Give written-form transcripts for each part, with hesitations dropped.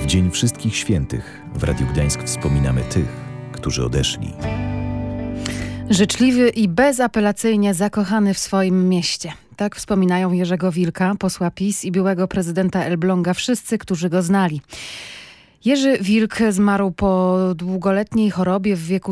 Dzień Wszystkich Świętych w Radiu Gdańsk wspominamy tych, którzy odeszli. Życzliwy i bezapelacyjnie zakochany w swoim mieście. Tak wspominają Jerzego Wilka, posła PiS i byłego prezydenta Elbląga wszyscy, którzy go znali. Jerzy Wilk zmarł po długoletniej chorobie w wieku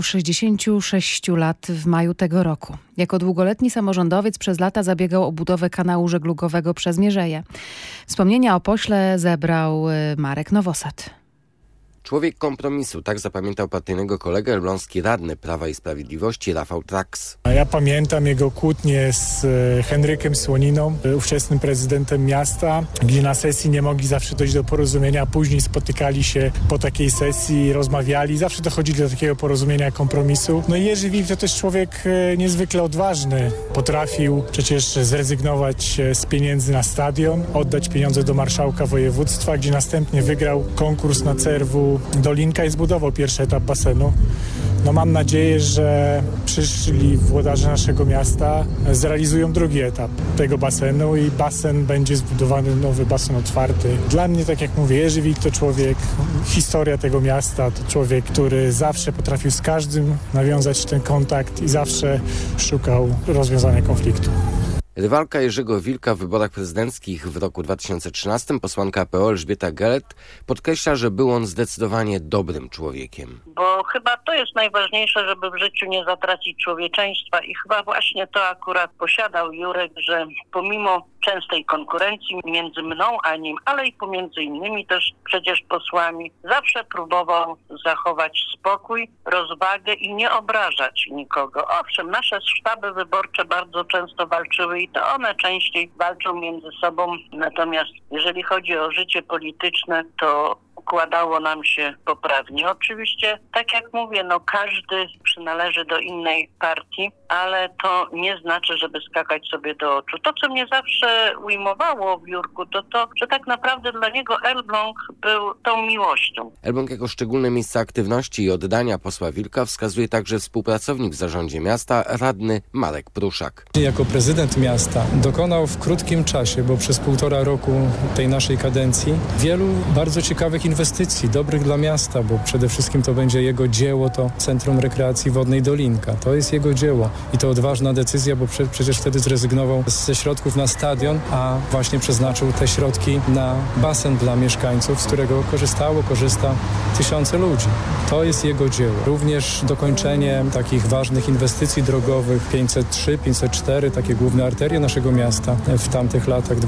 66 lat w maju tego roku. Jako długoletni samorządowiec przez lata zabiegał o budowę kanału żeglugowego przez Mierzeję. Wspomnienia o pośle zebrał Marek Nowosad. Człowiek kompromisu, tak zapamiętał partyjnego kolegę elbląski radny Prawa i Sprawiedliwości Rafał Traks. Ja pamiętam jego kłótnie z Henrykiem Słoniną, ówczesnym prezydentem miasta, gdzie na sesji nie mogli zawsze dojść do porozumienia, a później spotykali się po takiej sesji, rozmawiali, zawsze dochodzili do takiego porozumienia, kompromisu. No i Jerzy Wilk to też człowiek niezwykle odważny. Potrafił przecież zrezygnować z pieniędzy na stadion, oddać pieniądze do marszałka województwa, gdzie następnie wygrał konkurs na CRW Dolinka i zbudował pierwszy etap basenu. No mam nadzieję, że przyszli włodarze naszego miasta zrealizują drugi etap tego basenu i basen będzie zbudowany, nowy basen otwarty. Dla mnie, tak jak mówię, Jerzy Wilk to człowiek, historia tego miasta, to człowiek, który zawsze potrafił z każdym nawiązać ten kontakt i zawsze szukał rozwiązania konfliktu. Rywalka Jerzego Wilka w wyborach prezydenckich w roku 2013, posłanka PO Elżbieta Gelert, podkreśla, że był on zdecydowanie dobrym człowiekiem. Bo chyba to jest najważniejsze, żeby w życiu nie zatracić człowieczeństwa i chyba właśnie to akurat posiadał Jurek, że pomimo częstej konkurencji między mną a nim, ale i pomiędzy innymi też przecież posłami, zawsze próbował zachować spokój, rozwagę i nie obrażać nikogo. Owszem, nasze sztaby wyborcze bardzo często walczyły i to one częściej walczą między sobą, natomiast jeżeli chodzi o życie polityczne, to układało nam się poprawnie. Oczywiście, tak jak mówię, każdy przynależy do innej partii, ale to nie znaczy, żeby skakać sobie do oczu. To, co mnie zawsze ujmowało w Jurku, to, że tak naprawdę dla niego Elbląg był tą miłością. Elbląg jako szczególne miejsce aktywności i oddania posła Wilka wskazuje także współpracownik w zarządzie miasta, radny Marek Pruszak. Jako prezydent miasta dokonał w krótkim czasie, bo przez 1,5 roku tej naszej kadencji, wielu bardzo ciekawych inwestycji, dobrych dla miasta, bo przede wszystkim to będzie jego dzieło, to Centrum Rekreacji Wodnej Dolinka. To jest jego dzieło i to odważna decyzja, bo przecież wtedy zrezygnował ze środków na stadion, a właśnie przeznaczył te środki na basen dla mieszkańców, z którego korzysta tysiące ludzi. To jest jego dzieło. Również dokończenie takich ważnych inwestycji drogowych 503, 504, takie główne arterie naszego miasta w tamtych latach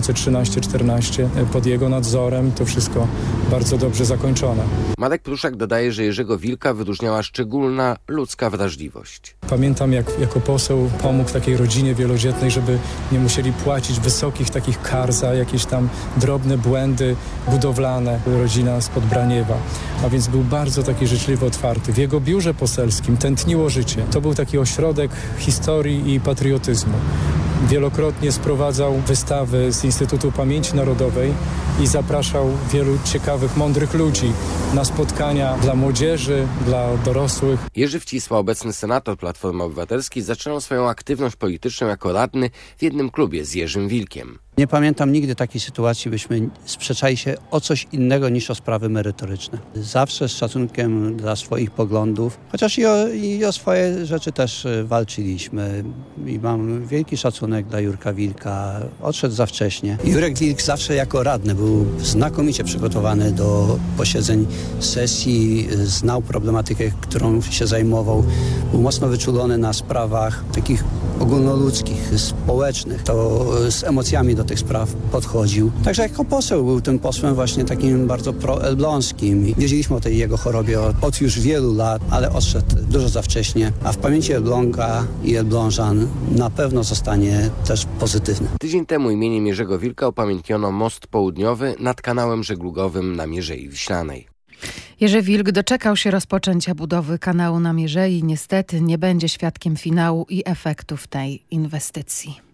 2013-14 pod jego nadzorem. To wszystko bardzo dobrze zakończone. Marek Pruszak dodaje, że Jerzego Wilka wyróżniała szczególna ludzka wrażliwość. Pamiętam, jak jako poseł pomógł takiej rodzinie wielodzietnej, żeby nie musieli płacić wysokich takich kar za jakieś tam drobne błędy budowlane. Rodzina spod Braniewa. A więc był bardzo taki życzliwy, otwarty. W jego biurze poselskim tętniło życie. To był taki ośrodek historii i patriotyzmu. Wielokrotnie sprowadzał wystawy z Instytutu Pamięci Narodowej i zapraszał wielu ciekawych, mądrych ludzi na spotkania dla młodzieży, dla dorosłych. Jerzy Wcisła, obecny senator Platformy Obywatelskiej, zaczynał swoją aktywność polityczną jako radny w jednym klubie z Jerzym Wilkiem. Nie pamiętam nigdy takiej sytuacji, byśmy sprzeczali się o coś innego niż o sprawy merytoryczne. Zawsze z szacunkiem dla swoich poglądów, chociaż i o swoje rzeczy też walczyliśmy. I mam wielki szacunek dla Jurka Wilka. Odszedł za wcześnie. Jurek Wilk zawsze jako radny był znakomicie przygotowany do posiedzeń sesji, znał problematykę, którą się zajmował. Był mocno wyczulony na sprawach takich ogólnoludzkich, społecznych. To z emocjami do tych spraw podchodził. Także jako poseł był tym posłem właśnie takim bardzo proelbląskim. Wiedzieliśmy o tej jego chorobie od już wielu lat, ale odszedł dużo za wcześnie, a w pamięci Elbląga i Elblążan na pewno zostanie też pozytywny. Tydzień temu imieniem Jerzego Wilka upamiętniono most południowy nad kanałem żeglugowym na Mierzei Wiślanej. Jerzy Wilk doczekał się rozpoczęcia budowy kanału na Mierzei. Niestety nie będzie świadkiem finału i efektów tej inwestycji.